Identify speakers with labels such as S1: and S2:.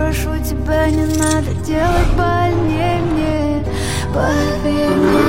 S1: прошу тебя, не надо делать больнее мне. Поверь мне.